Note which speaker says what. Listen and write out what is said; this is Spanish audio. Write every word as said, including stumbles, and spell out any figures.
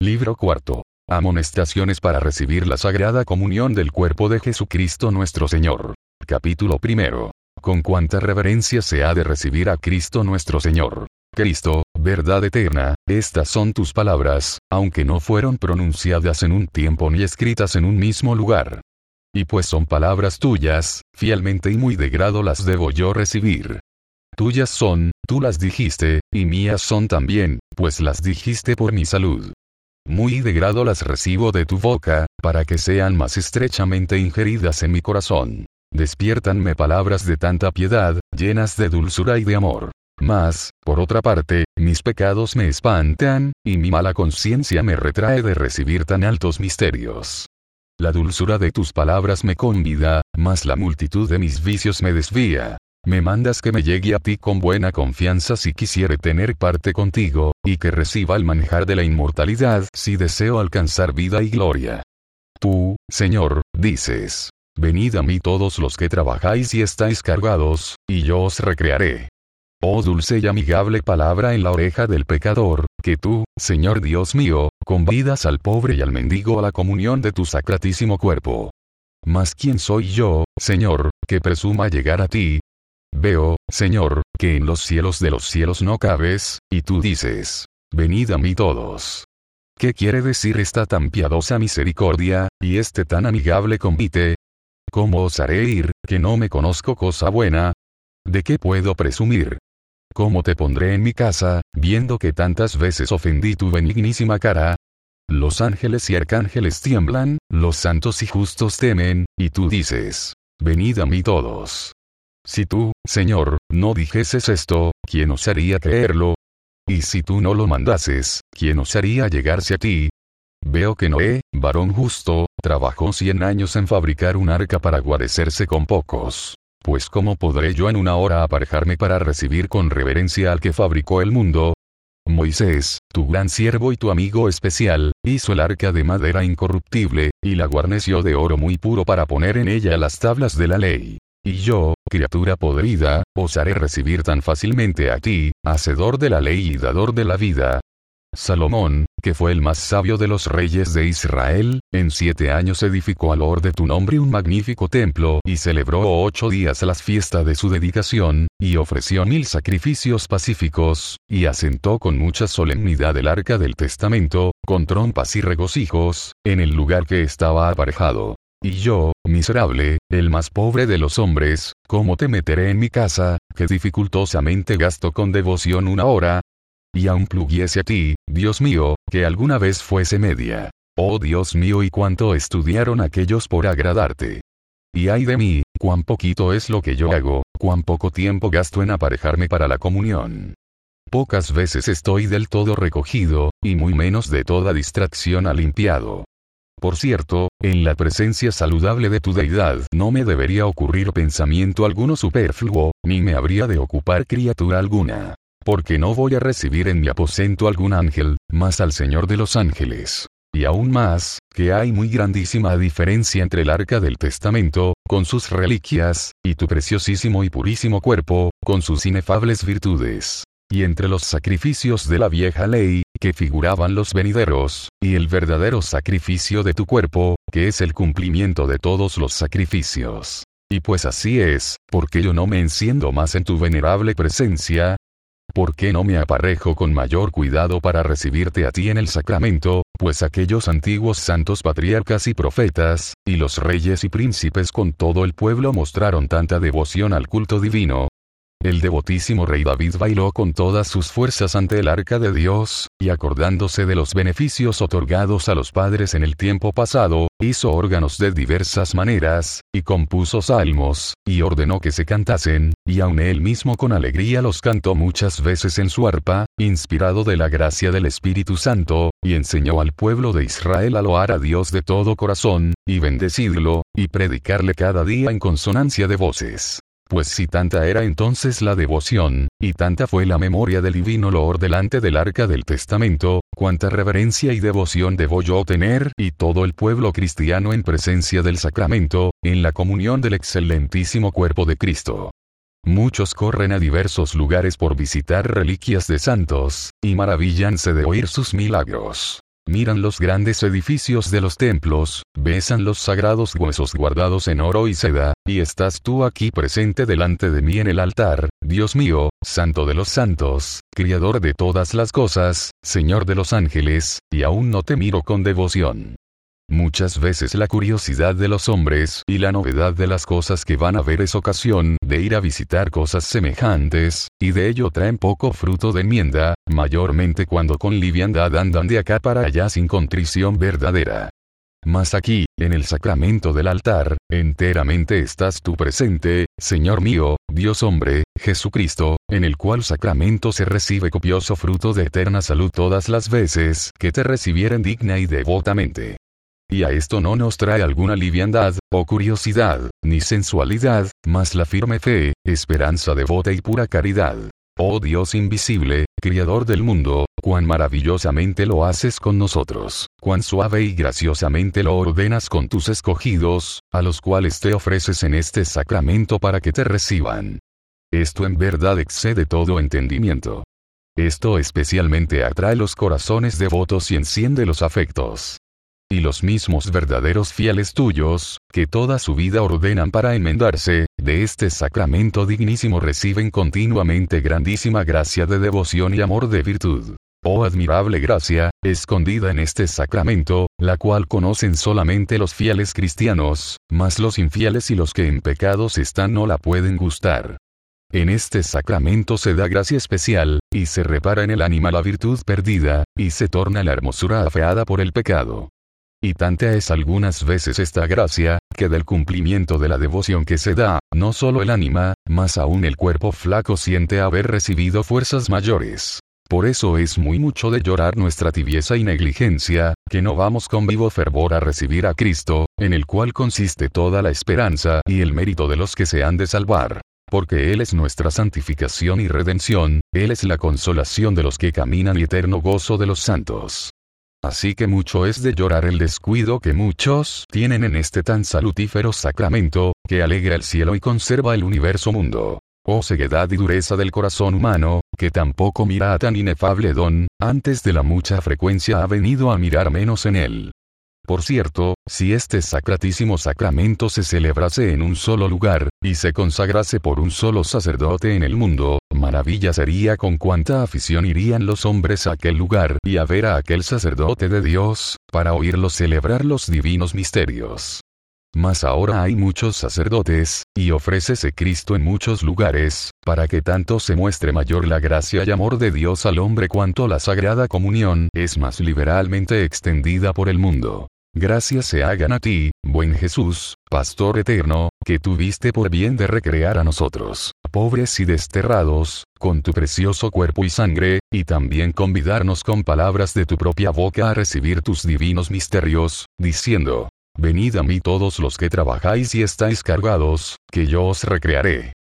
Speaker 1: Libro cuarto. Amonestaciones para recibir la Sagrada Comunión del Cuerpo de Jesucristo nuestro Señor. Capítulo primero. Con cuánta reverencia se ha de recibir a Cristo nuestro Señor. Cristo, verdad eterna, estas son tus palabras, aunque no fueron pronunciadas en un tiempo ni escritas en un mismo lugar. Y pues son palabras tuyas, fielmente y muy de grado las debo yo recibir. Tuyas son, tú las dijiste, y mías son también, pues las dijiste por mi salud. Muy de grado las recibo de tu boca, para que sean más estrechamente ingeridas en mi corazón. Despiértanme palabras de tanta piedad, llenas de dulzura y de amor. Mas, por otra parte, mis pecados me espantan, y mi mala conciencia me retrae de recibir tan altos misterios. La dulzura de tus palabras me convida, mas la multitud de mis vicios me desvía. Me mandas que me llegue a ti con buena confianza si quisiere tener parte contigo, y que reciba el manjar de la inmortalidad si deseo alcanzar vida y gloria. Tú, Señor, dices, venid a mí todos los que trabajáis y estáis cargados, y yo os recrearé. Oh dulce y amigable palabra en la oreja del pecador, que tú, Señor Dios mío, convidas al pobre y al mendigo a la comunión de tu sacratísimo cuerpo. Mas ¿quién soy yo, Señor, que presuma llegar a ti? Veo, Señor, que en los cielos de los cielos no cabes, y tú dices, venid a mí todos. ¿Qué quiere decir esta tan piadosa misericordia, y este tan amigable convite? ¿Cómo osaré ir, que no me conozco cosa buena? ¿De qué puedo presumir? ¿Cómo te pondré en mi casa, viendo que tantas veces ofendí tu benignísima cara? Los ángeles y arcángeles tiemblan, los santos y justos temen, y tú dices, venid a mí todos. Si tú, Señor, no dijeses esto, ¿quién osaría creerlo? Y si tú no lo mandases, ¿quién osaría llegarse a ti? Veo que Noé, varón justo, trabajó cien años en fabricar un arca para guarecerse con pocos. Pues ¿cómo podré yo en una hora aparejarme para recibir con reverencia al que fabricó el mundo? Moisés, tu gran siervo y tu amigo especial, hizo el arca de madera incorruptible, y la guarneció de oro muy puro para poner en ella las tablas de la ley. Y yo, criatura podrida, osaré recibir tan fácilmente a ti, hacedor de la ley y dador de la vida. Salomón, que fue el más sabio de los reyes de Israel, en siete años edificó al honor de tu nombre un magnífico templo y celebró ocho días las fiestas de su dedicación, y ofreció mil sacrificios pacíficos, y asentó con mucha solemnidad el arca del testamento, con trompas y regocijos, en el lugar que estaba aparejado. Y yo, miserable, el más pobre de los hombres, ¿cómo te meteré en mi casa, que dificultosamente gasto con devoción una hora? Y aun pluguiese a ti, Dios mío, que alguna vez fuese media. Oh Dios mío, y cuánto estudiaron aquellos por agradarte. Y ay de mí, cuán poquito es lo que yo hago, cuán poco tiempo gasto en aparejarme para la comunión. Pocas veces estoy del todo recogido, y muy menos de toda distracción limpiado. Por cierto, en la presencia saludable de tu deidad no me debería ocurrir pensamiento alguno superfluo, ni me habría de ocupar criatura alguna. Porque no voy a recibir en mi aposento algún ángel, mas al Señor de los ángeles. Y aún más, que hay muy grandísima diferencia entre el arca del testamento, con sus reliquias, y tu preciosísimo y purísimo cuerpo, con sus inefables virtudes. Y entre los sacrificios de la vieja ley, que figuraban los venideros, y el verdadero sacrificio de tu cuerpo, que es el cumplimiento de todos los sacrificios. Y pues así es, porque yo no me enciendo más en tu venerable presencia. ¿Por qué no me aparejo con mayor cuidado para recibirte a ti en el sacramento? Pues aquellos antiguos santos patriarcas y profetas, y los reyes y príncipes con todo el pueblo mostraron tanta devoción al culto divino. El devotísimo rey David bailó con todas sus fuerzas ante el arca de Dios, y acordándose de los beneficios otorgados a los padres en el tiempo pasado, hizo órganos de diversas maneras, y compuso salmos, y ordenó que se cantasen, y aun él mismo con alegría los cantó muchas veces en su arpa, inspirado de la gracia del Espíritu Santo, y enseñó al pueblo de Israel a loar a Dios de todo corazón, y bendecirlo, y predicarle cada día en consonancia de voces. Pues si tanta era entonces la devoción, y tanta fue la memoria del divino loor delante del arca del testamento, cuánta reverencia y devoción debo yo tener, y todo el pueblo cristiano en presencia del sacramento, en la comunión del excelentísimo cuerpo de Cristo. Muchos corren a diversos lugares por visitar reliquias de santos, y maravíllanse de oír sus milagros. Miran los grandes edificios de los templos, besan los sagrados huesos guardados en oro y seda, y estás tú aquí presente delante de mí en el altar, Dios mío, Santo de los santos, Criador de todas las cosas, Señor de los ángeles, y aún no te miro con devoción. Muchas veces la curiosidad de los hombres y la novedad de las cosas que van a ver es ocasión de ir a visitar cosas semejantes, y de ello traen poco fruto de enmienda, mayormente cuando con liviandad andan de acá para allá sin contrición verdadera. Mas aquí, en el sacramento del altar, enteramente estás tú presente, Señor mío, Dios hombre, Jesucristo, en el cual sacramento se recibe copioso fruto de eterna salud todas las veces que te recibieren digna y devotamente. Y a esto no nos trae alguna liviandad, o curiosidad, ni sensualidad, mas la firme fe, esperanza devota y pura caridad. Oh Dios invisible, Criador del mundo, cuán maravillosamente lo haces con nosotros, cuán suave y graciosamente lo ordenas con tus escogidos, a los cuales te ofreces en este sacramento para que te reciban. Esto en verdad excede todo entendimiento. Esto especialmente atrae los corazones devotos y enciende los afectos. Y los mismos verdaderos fieles tuyos, que toda su vida ordenan para enmendarse, de este sacramento dignísimo reciben continuamente grandísima gracia de devoción y amor de virtud. Oh admirable gracia, escondida en este sacramento, la cual conocen solamente los fieles cristianos, mas los infieles y los que en pecados están no la pueden gustar. En este sacramento se da gracia especial, y se repara en el ánima la virtud perdida, y se torna la hermosura afeada por el pecado. Y tanta es algunas veces esta gracia, que del cumplimiento de la devoción que se da, no solo el ánima, mas aún el cuerpo flaco siente haber recibido fuerzas mayores. Por eso es muy mucho de llorar nuestra tibieza y negligencia, que no vamos con vivo fervor a recibir a Cristo, en el cual consiste toda la esperanza y el mérito de los que se han de salvar. Porque Él es nuestra santificación y redención, Él es la consolación de los que caminan y eterno gozo de los santos. Así que mucho es de llorar el descuido que muchos tienen en este tan salutífero sacramento, que alegra el cielo y conserva el universo mundo. Oh ceguedad y dureza del corazón humano, que tampoco mira a tan inefable don, antes de la mucha frecuencia ha venido a mirar menos en él. Por cierto, si este sacratísimo sacramento se celebrase en un solo lugar, y se consagrase por un solo sacerdote en el mundo, maravilla sería con cuánta afición irían los hombres a aquel lugar y a ver a aquel sacerdote de Dios, para oírlo celebrar los divinos misterios. Mas ahora hay muchos sacerdotes, y ofrécese Cristo en muchos lugares, para que tanto se muestre mayor la gracia y amor de Dios al hombre cuanto la Sagrada Comunión es más liberalmente extendida por el mundo. Gracias se hagan a ti, buen Jesús, Pastor eterno, que tuviste por bien de recrear a nosotros, pobres y desterrados, con tu precioso cuerpo y sangre, y también convidarnos con palabras de tu propia boca a recibir tus divinos misterios, diciendo: venid a mí todos los que trabajáis y estáis cargados, que yo os recrearé.